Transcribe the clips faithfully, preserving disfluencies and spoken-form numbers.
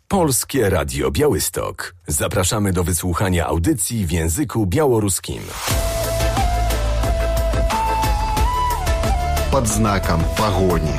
Polskie Radio Białystok. Zapraszamy do wysłuchania audycji w języku białoruskim. Pod znakiem pogoni.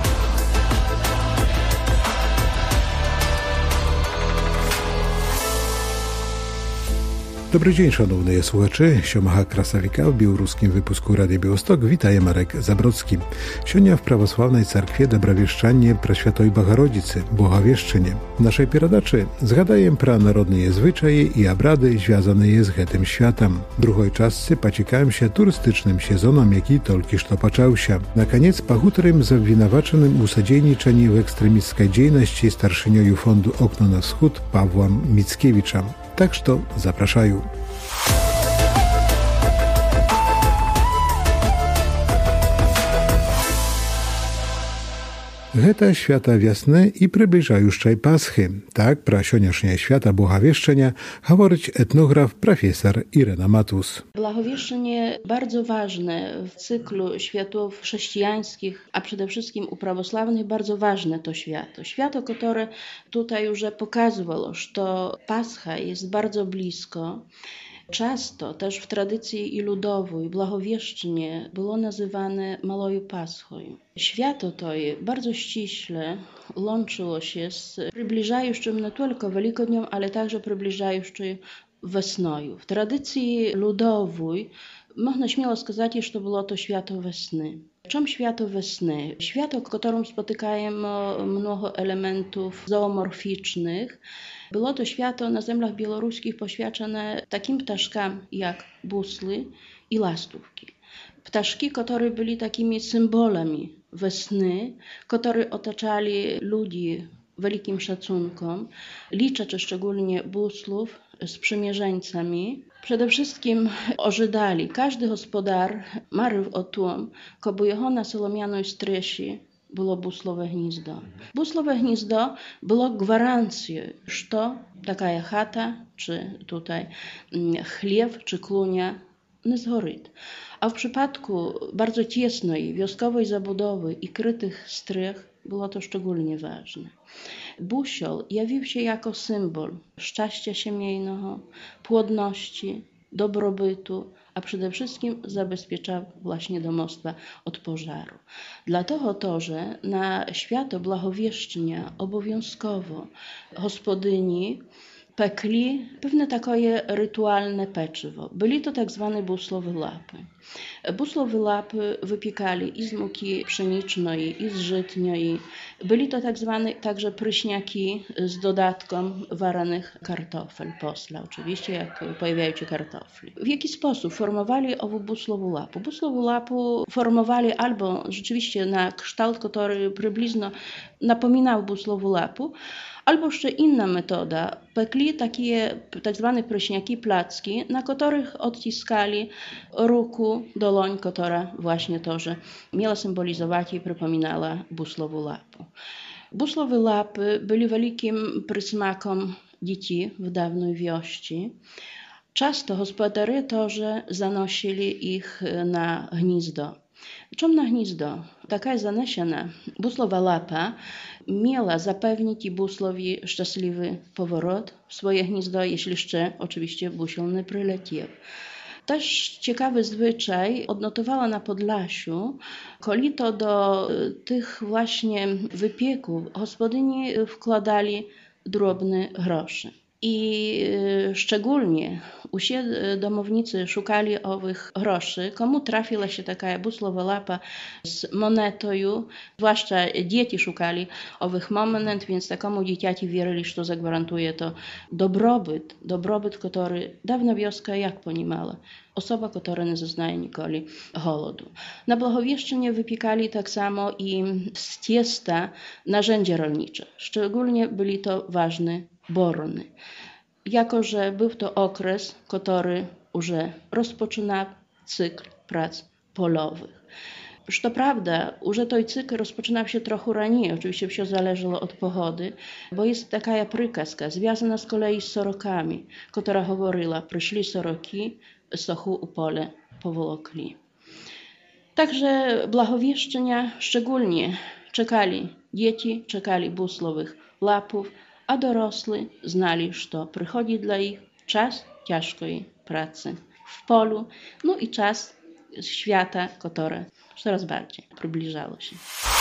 Dobry dzień, szanowni słuchacze. Siemacha Krasawika w białoruskim wypusku Radia Białystok. Witaje Marek Zabrocki. Сегодня w prawosławnej cerkwie Dobrowieszczanie Preświatoj Bogorodicy, Błahowieszczynie. W naszej передаче zgadajem про народные zwyczaje i obrady związane z tym światem. W drugiej części pociekałem się turystycznym sezonem, jaki tylko что począł Na koniec pohutorem z obwinowaczonym usadziejniczeni w ekstremistskiej działalności starszyniою Fondu Okno na Wschód Pawłem Mickiewiczem. Tak что zapraszaju. Гэта świata wiosny i przybliżajuszczej Paschy. Tak pra sioniasznie świata Błahowieszczenia говорить etnograf profesor Irena Matus. Błahowieszczenie bardzo ważne w cyklu światów chrześcijańskich, a przede wszystkim u prawosławnych bardzo ważne to święto. Święto, które tutaj już pokazywało, że Pascha jest bardzo blisko. Często też w tradycji i ludowej Błahowieszczenie było nazywane Maloju Paschą. Święto to bardzo ściśle łączyło się z przybliżającym nie tylko Wielkodniem, ale także przybliżającym wesnoju. W tradycji ludowej można śmiało сказать, że było to święto wesny. Czym święto wesny? Święto, w którym spotykamy mnogo elementów zoomorficznych. Było to święto na ziemiach białoruskich poświęcone takim ptaszkom jak busły i lastówki. Ptaszki, które byli takimi symbolami wesny, które otaczali ludzi wielkim szacunkiem, licząc szczególnie buslów z przymierzeńcami. Przede wszystkim ożydali. Każdy gospodar marzył o tym, aby jego na solomianej stresie było buslowe gniezdo. Buslowe gniezdo było gwarancją, że taka chata, czy tutaj chleb, czy klunia nie zgori. A w przypadku bardzo ciasnej wioskowej zabudowy i krytych strych było to szczególnie ważne. Busiol jawił się jako symbol szczęścia siemiejnego, płodności, dobrobytu, a przede wszystkim zabezpieczał właśnie domostwa od pożaru. Dlatego to, że na święto Błahowieszczenia obowiązkowo gospodyni pekli pewne takie rytualne peczywo. Byli to tak zwane buslowe lapy. Buslowe lapy wypiekali i z muki pszenicznej, i z żytniej. Byli to tak zwane także pryśniaki z dodatkiem waranych kartofel, posla oczywiście, jak pojawiają się kartofli. W jaki sposób formowali owo buslową lapu? Buslową lapu formowali albo rzeczywiście na kształt, który przybliżno napominał buslową lapu, albo jeszcze inna metoda. Pekli takie tak zwane pryśniaki, placki, na których odciskali ruku, doloń, która właśnie to, że miała symbolizować i przypominała buslową lapu. Buslowe lapy byli wielkim przysmakiem dzieci w dawnej wiości. Często gospodarze to, że zanosili ich na gniezdo. Czym na gniezdo? Taka zaniesiona buslowa lapa miała zapewnić buslowi szczęśliwy powrót w swoje gniezdo, jeśli jeszcze oczywiście busiol nie przyleciał. Też ciekawy zwyczaj odnotowała na Podlasiu, koli to do tych właśnie wypieków gospodyni wkładali drobne grosze. I szczególnie usie domownicy szukali owych groszy, komu trafiła się taka buslowa lapa z monetą, zwłaszcza dzieci szukali owych monet, więc takomu dzieciaci wierzyli, że to zagwarantuje to dobrobyt, dobrobyt, który dawna wioska jak ponimała. Osoba, która nie zaznaje nikoli głodu. Na Błahowieszczynie wypiekali tak samo i z ciasta narzędzia rolnicze. Szczególnie byli to ważne borony. Jako że był to okres, który już rozpoczynał cykl prac polowych. Co prawda, już ten cykl rozpoczynał się trochę raniej, oczywiście wszystko zależało od pogody, bo jest taka prykazka związana z kolei z sorokami, która mówiła, przyszli soroki, sochu u pole powolokli. Także Błahowieszczenia szczególnie czekali dzieci, czekali buslowych lapów, a dorosli znali, że przychodzi dla ich czas ciężkiej pracy w polu, no i czas świata, które coraz bardziej przybliżało się.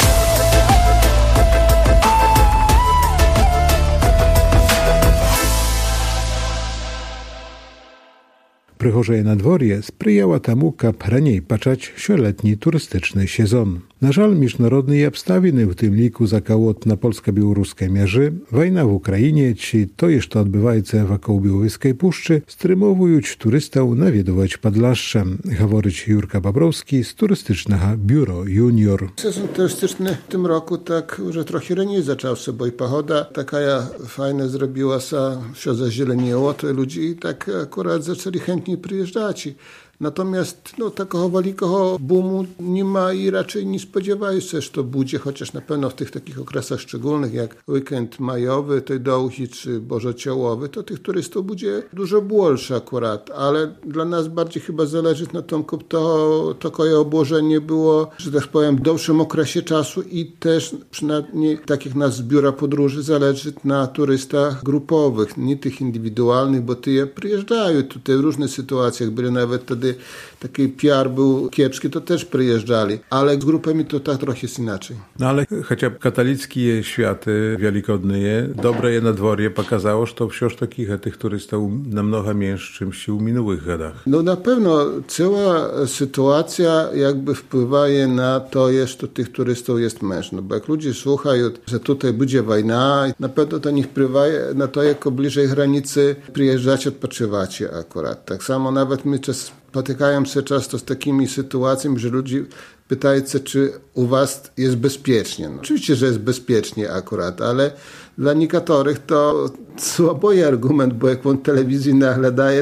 Прихожее надвор'я сприяла тому, каб раней пачаць сёлетні турыстычны сезон. На жаль, міжнародныя абставіны, у тым ліку закалот на польска-беларускай мяжы, вайна в Украіне ці тое, што адбываецца вакол Белавежскай пушчы, стрымоўваюць турыстаў наведваць Падляшша, гаворыць Юрка Бабрowski z turystycznego biuro Junior. Sezon turystyczny w tym roku tak już trochę raniej zaczął się, bo i pogoda taka fajna zrobiła się, się zazieleniło, to ludzi tak akurat zaczęli chętnie przyjeżdżać. Natomiast no, takiego wielkiego boomu nie ma i raczej nie spodziewają się, że to będzie, chociaż na pewno w tych takich okresach szczególnych jak weekend majowy, tej dołhi czy bożociołowy, to tych turystów będzie dużo больше akurat, ale dla nas bardziej chyba zależy na tym, żeby to takie obłożenie było, że tak powiem, w dłuższym okresie czasu i też przynajmniej tak jak nas z biura podróży zależy na turystach grupowych, nie tych indywidualnych, bo ty przyjeżdżają tutaj w różnych sytuacjach, byli nawet wtedy taki P R był kiepski, to też przyjeżdżali, ale z grupami to tak trochę jest inaczej. No ale chociaż katolickie światy wielikodne, dobre je nadworje pokazało, że to wciąż takich tych turystów namnogo mniej czymś w minionych latach. No na pewno cała sytuacja jakby wpływa na to, że tych turystów jest męż. No bo jak ludzie słuchają, że tutaj będzie wojna, na pewno to nich wpływa na to, jak bliżej granicy przyjeżdżacie, odpoczywacie akurat. Tak samo nawet my czas spotykają się często z takimi sytuacjami, że ludzie pytają się, czy u was jest bezpiecznie. No, oczywiście, że jest bezpiecznie akurat, ale dla niektórych to słaby argument, bo jak on telewizji naglądaje,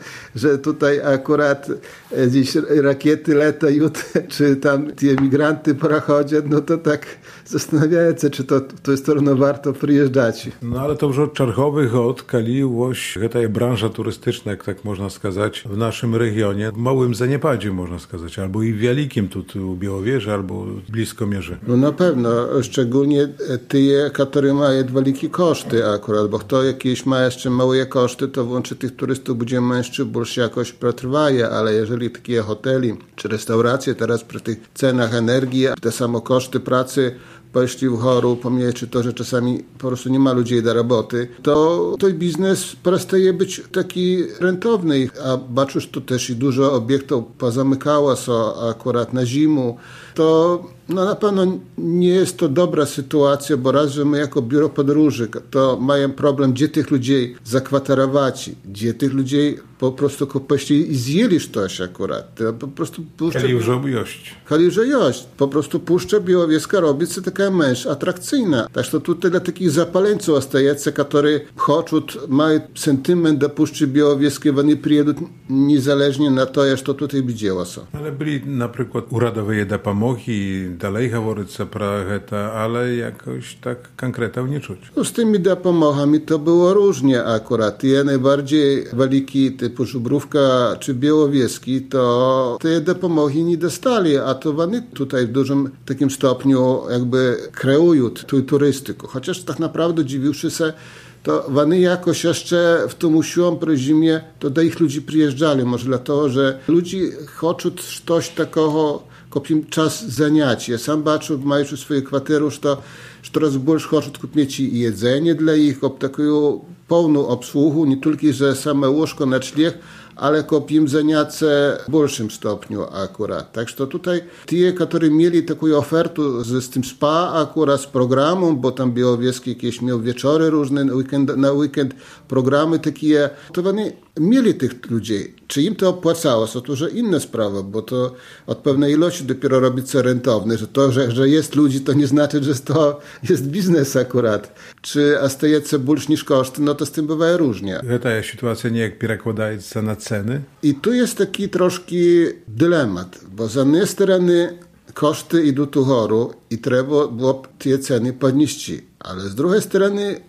że tutaj akurat gdzieś rakiety latają, czy tam ci emigranty prochodzą, no to tak zastanawiają się, czy to, to jest to warto przyjeżdżać. No ale to już od czerwowych od kaliłość, ta branża turystyczna, jak tak można сказать, w naszym regionie, w małym zaniepadzie można сказать, albo i w wielkim tu, tu w Białowieży, albo blisko mierzy. No na pewno, szczególnie te, które mają wielkie koszty akurat, bo kto jakieś ma jeszcze małe koszty, to włączy tych turystów będzie mężczyzn, bo się jakoś przetrwaje, ale jeżeli takie hoteli czy restauracje teraz przy tych cenach energii, te samo koszty pracy poszli w chorób, pomijając to, że czasami po prostu nie ma ludzi do roboty, to ten biznes przestaje być taki rentowny. A baczysz, to też i dużo obiektów pozamykało się akurat na zimę. To no na pewno nie jest to dobra sytuacja, bo raz, że my jako biuro podróży to mają problem, gdzie tych ludzi zakwaterować, gdzie tych ludzi po prostu poszli i zjeli coś akurat. To po prostu puszcza... Chali już jość. Chali już jość. Po prostu Puszcza Białowieska robi się taka męż atrakcyjna. Tak że tutaj dla takich zapaleńców ostajecie, którzy chcą, mają sentyment do Puszczy Białowieskiej, oni przyjedą niezależnie na to, że to tutaj widziało się. Ale byli na przykład uradowe dopomogi, dalej говориться про это, ale jakoś tak konkretnie nie czuć. No z tymi dopomogami to było różnie akurat. Ja najbardziej wielki typu Żubrówka czy Białowieski, to te dopomogi nie dostali, a to oni tutaj w dużym takim stopniu jakby kreują tę turystykę. Chociaż tak naprawdę dziwiwszy się, to oni jakoś jeszcze w tym usiłom zimie, to do ich ludzi przyjeżdżali. Może dlatego, że ludzi chcą coś takiego, kopim czas zaniać. Ja sam baczę, mając swoje kwatery, że coraz больше chcą kupić i jedzenie dla ich, taką pełną obsługę, nie tylko, że same łóżko, nocleg, ale kopim zaniać w большym stopniu akurat. Tak, że tutaj ci, którzy mieli taką ofertę z, z tym spa akurat, z programem, bo tam Białowieski jakieś miał wieczory różne, na weekend, na weekend programy takie, to oni mieli tych ludzi. Czy im to opłacało, to już inna sprawa, bo to od pewnej ilości dopiero robi się rentowne, że to, że, że jest ludzi, to nie znaczy, że to jest biznes akurat. Czy staje się больше niż koszty, no to z tym bywa różnie. Ta sytuacja nie jak przekładaje się na ceny? I tu jest taki troszkę dylemat, bo z jednej strony koszty idą tu górą i trzeba było te ceny podnieść. Ale z drugiej strony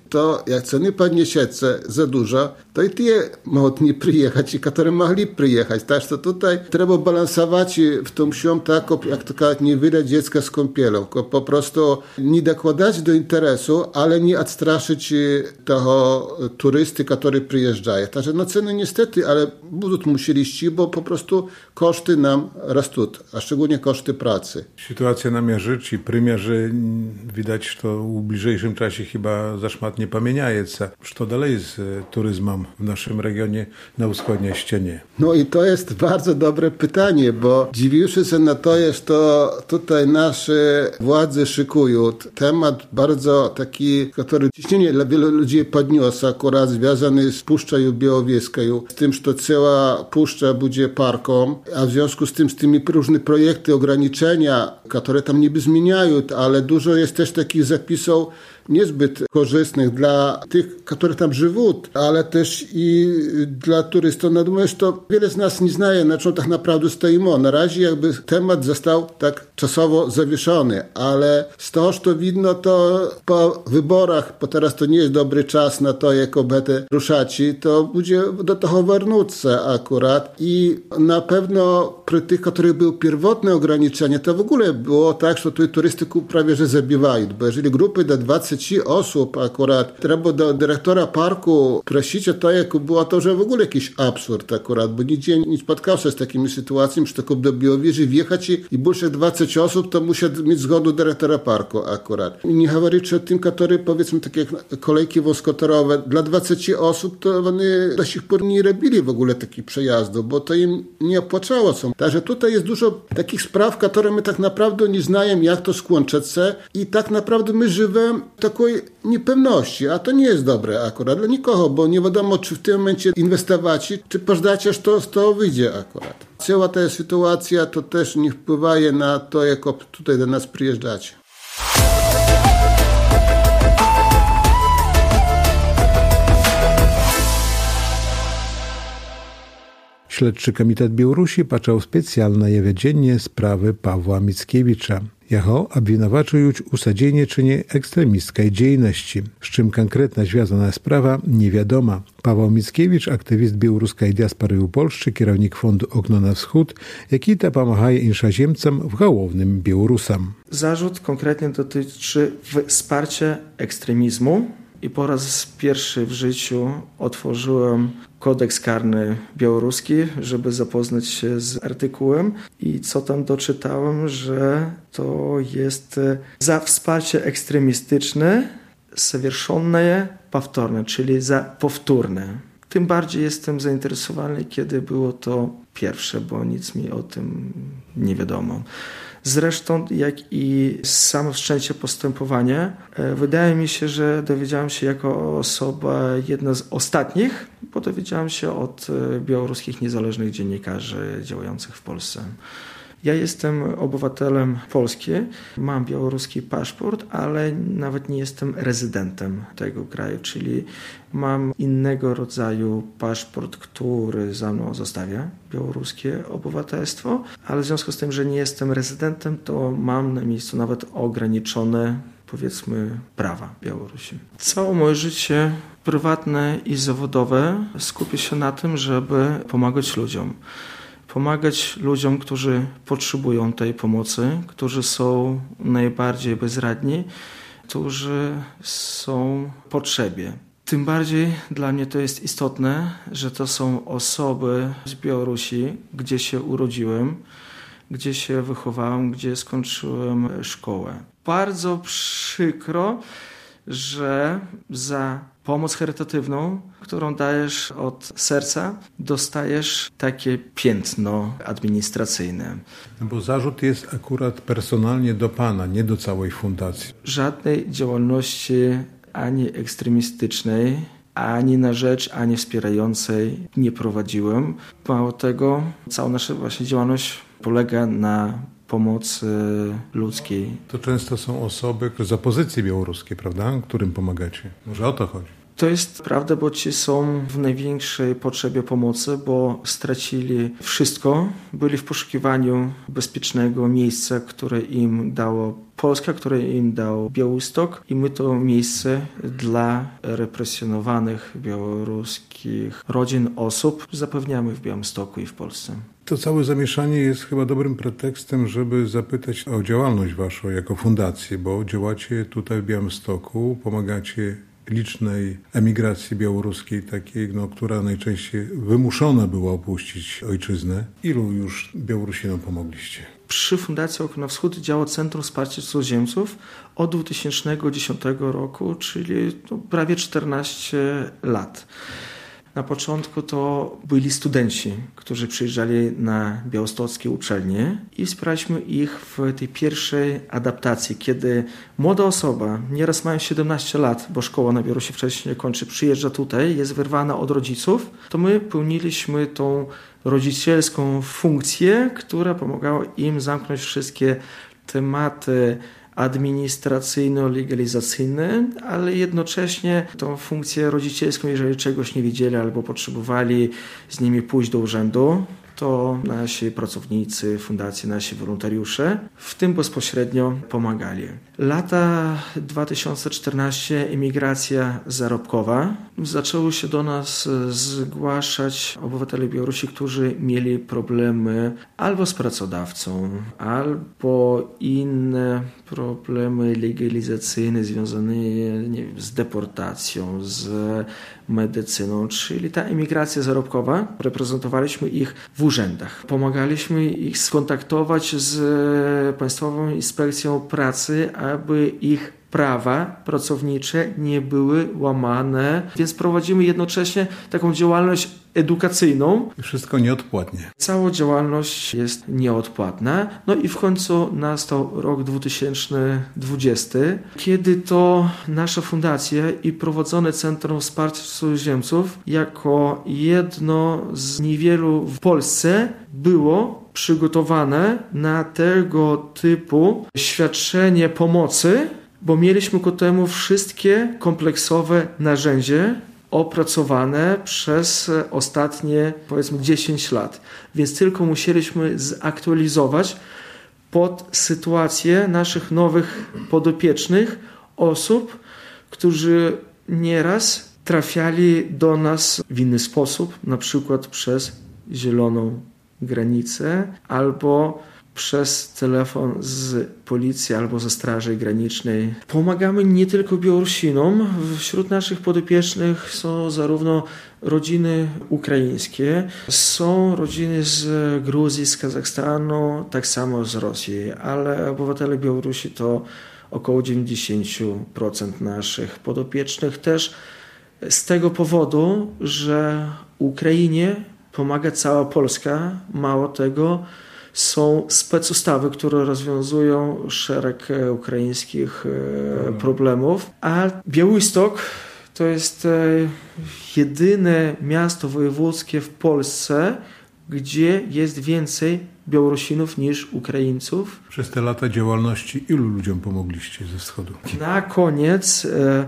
to jak ceny podniesiecie za dużo, to i tie mogą nie przyjechać, i które mogli przyjechać. Tak, to tutaj trzeba balansować w tym się tak, jak to mówić, nie wydać dziecka z kąpielą, po prostu nie dokładać do interesu, ale nie odstraszyć tego turysty, który przyjeżdża. Także no ceny niestety, ale będą musieli iść, bo po prostu koszty nam rosną, a szczególnie koszty pracy. Sytuacja na mierze, czy primierze, widać to w bliższym czasie chyba zaszmatnie pamieniajeca. Co dalej z turyzmem w naszym regionie na wschodniej ścianie? No i to jest bardzo dobre pytanie, bo dziwiwszy się na to, jest to tutaj nasze władze szykują temat bardzo taki, który ciśnienie dla wielu ludzi podniósł, akurat związany z Puszczą Białowieską, z tym, że cała puszcza będzie parką, a w związku z tym, z tymi różne projekty, ograniczenia, które tam niby zmieniają, ale dużo jest też takich zapisów niezbyt korzystnych dla tych, którzy tam żyją, ale też i dla turystów. Natomiast to wiele z nas nie zna, na czym tak naprawdę stoimy. Na razie jakby temat został tak czasowo zawieszony, ale z tego, co widno, to po wyborach, bo teraz to nie jest dobry czas na to, jak będę ruszać, to będzie do tego wrócić akurat i na pewno przy tych, których były pierwotne ograniczenia, to w ogóle było tak, że tu turystyku prawie że zabiwają, bo jeżeli grupy do dwudziestu osób akurat trzeba do dyrektora parku prosić o to, jak było to, że w ogóle jakiś absurd akurat, bo nigdzie nie spotkał się z takimi sytuacjami, że tylko do Białowieży wjechać i больше dwadzieścia osób, to musi mieć zgodę dyrektora parku akurat. I nie mówić o tym, który powiedzmy takie jak kolejki wąskotorowe, dla dwudziestu osób to oni do sich pór nie robili w ogóle takich przejazdów, bo to im nie opłacało się. Także tutaj jest dużo takich spraw, które my tak naprawdę nie znamy, jak to skończyć się i tak naprawdę my żyjemy takiej niepewności, a to nie jest dobre akurat dla nikogo, bo nie wiadomo, czy w tym momencie inwestować, czy pożdać, aż to z tego wyjdzie akurat. Cała ta sytuacja to też nie wpływa na to, jak tutaj do nas przyjeżdżacie. Śledczy Komitet Białorusi patrzał specjalne wiedzenie sprawy Pawła Mickiewicza. Jeho obwinowaczują usadzenie czynie ekstremistskiej działalności, z czym konkretna związana sprawa nie wiadoma. Paweł Mickiewicz, aktywist białoruskiej diaspory w Polsce, kierownik fondu Okno na Wschód, jaki ta pomaga inszaziemcom w głównym Białorusom. Zarzut konkretnie dotyczy wsparcia ekstremizmu i po raz pierwszy w życiu otworzyłem kodeks karny białoruski, żeby zapoznać się z artykułem i co tam doczytałem, że to jest za wsparcie ekstremistyczne, совершенное powtórne, czyli za powtórne. Tym bardziej jestem zainteresowany, kiedy było to pierwsze, bo nic mi o tym nie wiadomo. Zresztą, jak i samo wszczęcie postępowania, wydaje mi się, że dowiedziałem się jako osoba jedna z ostatnich, bo dowiedziałem się od białoruskich niezależnych dziennikarzy działających w Polsce. Ja jestem obywatelem Polski, mam białoruski paszport, ale nawet nie jestem rezydentem tego kraju, czyli mam innego rodzaju paszport, który za mną zostawia białoruskie obywatelstwo, ale w związku z tym, że nie jestem rezydentem, to mam na miejscu nawet ograniczone, powiedzmy, prawa Białorusi. Całe moje życie prywatne i zawodowe skupia się na tym, żeby pomagać ludziom. Pomagać ludziom, którzy potrzebują tej pomocy, którzy są najbardziej bezradni, którzy są w potrzebie. Tym bardziej dla mnie to jest istotne, że to są osoby z Białorusi, gdzie się urodziłem, gdzie się wychowałem, gdzie skończyłem szkołę. Bardzo przykro, że za pomoc charytatywną, którą dajesz od serca, dostajesz takie piętno administracyjne. No bo zarzut jest akurat personalnie do pana, nie do całej fundacji. Żadnej działalności ani ekstremistycznej, ani na rzecz, ani wspierającej nie prowadziłem. Mało tego, cała nasza właśnie działalność polega na pomocy ludzkiej. To często są osoby z opozycji białoruskiej, prawda? Którym pomagacie. Może o to chodzi. To jest prawda, bo ci są w największej potrzebie pomocy, bo stracili wszystko. Byli w poszukiwaniu bezpiecznego miejsca, które im dało Polska, które im dał Białystok i my to miejsce dla represjonowanych białoruskich rodzin, osób zapewniamy w Białymstoku i w Polsce. To całe zamieszanie jest chyba dobrym pretekstem, żeby zapytać o działalność waszą jako fundację, bo działacie tutaj w Białymstoku, pomagacie licznej emigracji białoruskiej, takiej, no, która najczęściej wymuszona była opuścić ojczyznę. Ilu już Białorusinom pomogliście? Przy Fundacji Okno na Wschód działa Centrum Wsparcia Cudzoziemców od dwa tysiące dziesiątego roku, czyli no, prawie czternaście lat. Na początku to byli studenci, którzy przyjeżdżali na białostockie uczelnie i wspieraliśmy ich w tej pierwszej adaptacji, kiedy młoda osoba, nieraz mają siedemnaście lat, bo szkoła na Białorusi wcześniej kończy, przyjeżdża tutaj, jest wyrwana od rodziców, to my pełniliśmy tą rodzicielską funkcję, która pomagała im zamknąć wszystkie tematy administracyjno-legalizacyjne, ale jednocześnie tą funkcję rodzicielską, jeżeli czegoś nie wiedzieli albo potrzebowali z nimi pójść do urzędu, to nasi pracownicy fundacji, nasi wolontariusze w tym bezpośrednio pomagali. Lata dwa tysiące czternaście, emigracja zarobkowa. Zaczęły się do nas zgłaszać obywatele Białorusi, którzy mieli problemy albo z pracodawcą, albo inne problemy legalizacyjne związane, nie wiem, z deportacją, z medycyną, czyli ta emigracja zarobkowa. Reprezentowaliśmy ich w urzędach. Pomagaliśmy ich skontaktować z Państwową Inspekcją Pracy, aby ich prawa pracownicze nie były łamane, więc prowadzimy jednocześnie taką działalność edukacyjną. Wszystko nieodpłatnie. Cała działalność jest nieodpłatna. No i w końcu nastał rok dwa tysiące dwudziesty, kiedy to nasza fundacja i prowadzone Centrum Wsparcia Cudzoziemców jako jedno z niewielu w Polsce było przygotowane na tego typu świadczenie pomocy, bo mieliśmy ku temu wszystkie kompleksowe narzędzia opracowane przez ostatnie, powiedzmy, dziesięć lat. Więc tylko musieliśmy zaktualizować pod sytuację naszych nowych podopiecznych osób, którzy nieraz trafiali do nas w inny sposób, na przykład przez zieloną granicę albo przez telefon z policji albo ze Straży Granicznej. Pomagamy nie tylko Białorusinom. Wśród naszych podopiecznych są zarówno rodziny ukraińskie, są rodziny z Gruzji, z Kazachstanu, tak samo z Rosji, ale obywatele Białorusi to około dziewięćdziesiąt procent naszych podopiecznych. Też z tego powodu, że Ukrainie pomaga cała Polska, mało tego, są specustawy, które rozwiązują szereg ukraińskich problemów, a Białystok to jest jedyne miasto wojewódzkie w Polsce, gdzie jest więcej Białorusinów niż Ukraińców. Przez te lata działalności ilu ludziom pomogliście ze wschodu? Na koniec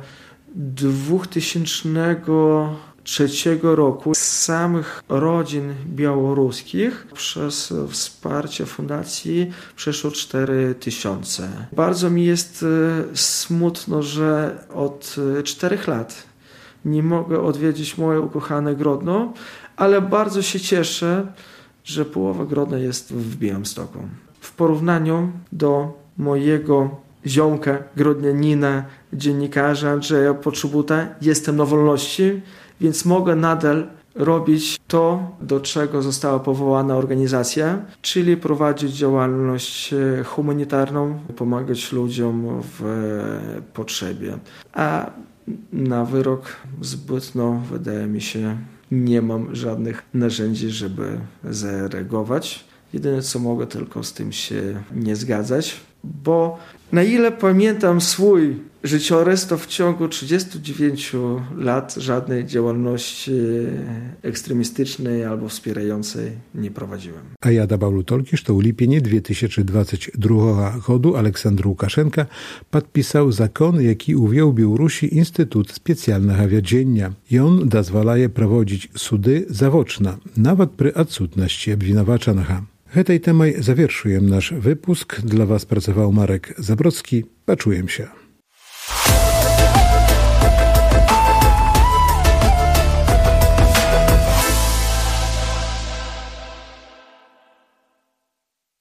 dwa tysiące trzeciego roku z samych rodzin białoruskich przez wsparcie fundacji przeszło cztery tysiące. Bardzo mi jest smutno, że od czterech lat nie mogę odwiedzić moje ukochane Grodno, ale bardzo się cieszę, że połowa Grodna jest w Białymstoku. W porównaniu do mojego ziomka, grodnianina, dziennikarza Andrzeja Poczubuta, jestem na wolności, więc mogę nadal robić to, do czego została powołana organizacja, czyli prowadzić działalność humanitarną, pomagać ludziom w potrzebie. A na wyrok zbytnio, wydaje mi się, nie mam żadnych narzędzi, żeby zareagować. Jedyne co mogę, tylko z tym się nie zgadzać. bo na ile pamiętam swój życiorys, to w ciągu trzydziestu dziewięciu lat żadnej działalności ekstremistycznej albo wspierającej nie prowadziłem. A ja добавлю только, что в липені дві тисячі двадцять другого году Александр Łukaszenka подписал закон, який увел в Беларуси Институт специального ведения. И он дозволяє проводить суды zaoczna, nawet przy odsutności obwinowaczonego. Этой темой завершуем наш выпуск. Для вас pracował Marek Zabrocki. Почуем się.